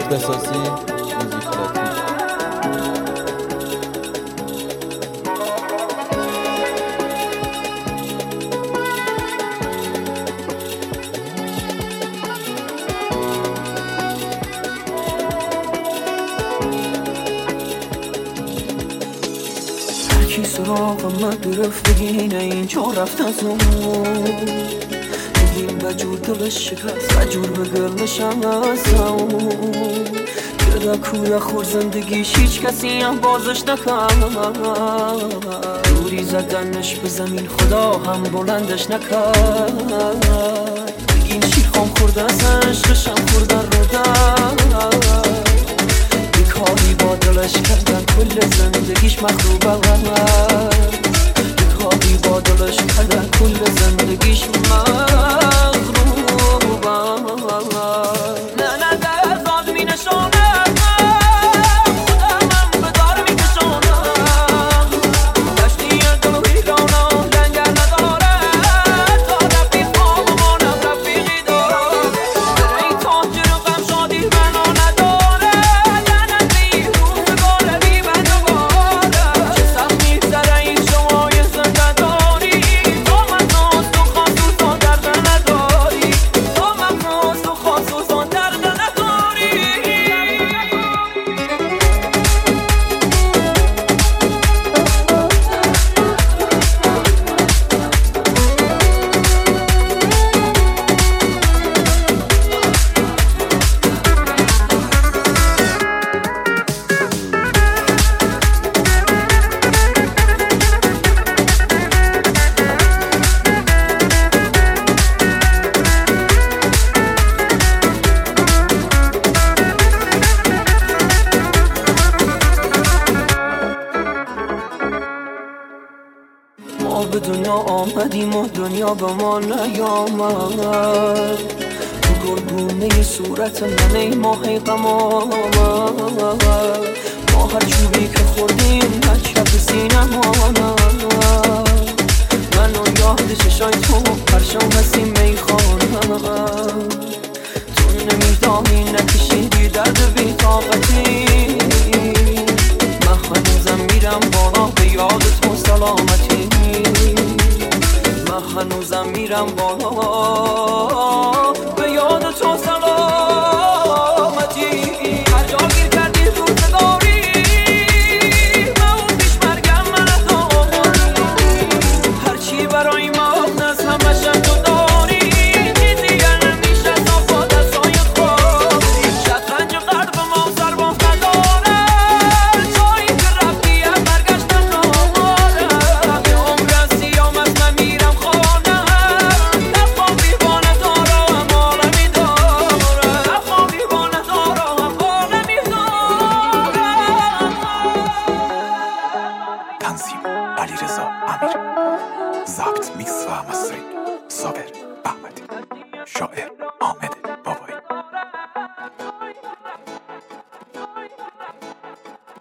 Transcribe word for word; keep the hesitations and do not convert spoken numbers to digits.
اختصاصی موزیک کی سراغ من گرفت بگینه این چون رفت از اون بگیم بجور دلش شکست بجور به گلشم از اون که کوره خور زندگیش هیچ کسی هم بازش نکرد دوری زدنش به زمین خدا هم بلندش نکرد بگین شیخام خورده از عشقشم خوردن رو در کاری با دلش کردن کل زندگیش مخروبه کاری با دلش کردن کل زندگیش مخروبه نه نه در آدمی نشانه ما به دنیا آمدیم و دنیا به ما نیامد تو گلگونه صورت من ای ماه غم آمد ما هر چوبی که خوردیم هر شب سینم آمد من و یاد چشای تو پرشام هستیم میخانم تو نمیدانی نکشیدی درد بی طاقتی من هنوزم میرم بالا به یاد تو سلامتی من هنوزم میرم بالا به یاد تو سلامتی هر جا گیر کردی روزگاری من اون پیش مرگم من اتاری هرچی برای من از همشم تو داری چیزی گر نمیشه صفا دستای خواهی شطرنج قلب ما سر با نداره جایی که رفتی هم برگشت ندارم یه عمر از سیام از من میرم خانه نخوابی با ندارم عالمی دارم نخوابی با ندارم عالمی دارم تنظیم علیرضا امیر ضبط میکس و مسترینگ صابر احمدی شاعر حامد